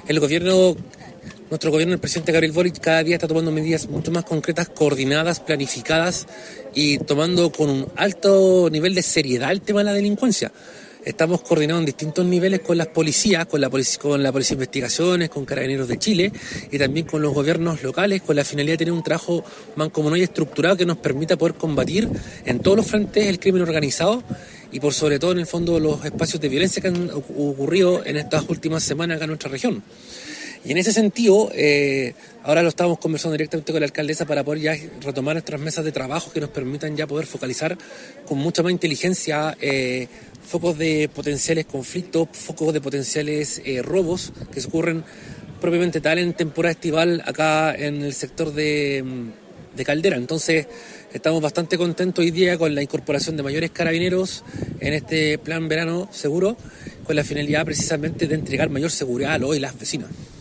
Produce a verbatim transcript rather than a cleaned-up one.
El gobierno, nuestro gobierno, el presidente Gabriel Boric, cada día está tomando medidas mucho más concretas, coordinadas, planificadas y tomando con un alto nivel de seriedad el tema de la delincuencia. Estamos coordinados en distintos niveles con las policías, con la policía, con la Policía de Investigaciones, con Carabineros de Chile y también con los gobiernos locales, con la finalidad de tener un trabajo mancomunado y estructurado que nos permita poder combatir en todos los frentes el crimen organizado y por sobre todo en el fondo los espacios de violencia que han ocurrido en estas últimas semanas acá en nuestra región. Y en ese sentido, eh, ahora lo estamos conversando directamente con la alcaldesa para poder ya retomar nuestras mesas de trabajo que nos permitan ya poder focalizar con mucha más inteligencia eh, focos de potenciales conflictos, focos de potenciales eh, robos que se ocurren propiamente tal en temporada estival acá en el sector de, de Caldera. Entonces estamos bastante contentos hoy día con la incorporación de mayores carabineros en este plan verano seguro, con la finalidad precisamente de entregar mayor seguridad a los y las vecinos.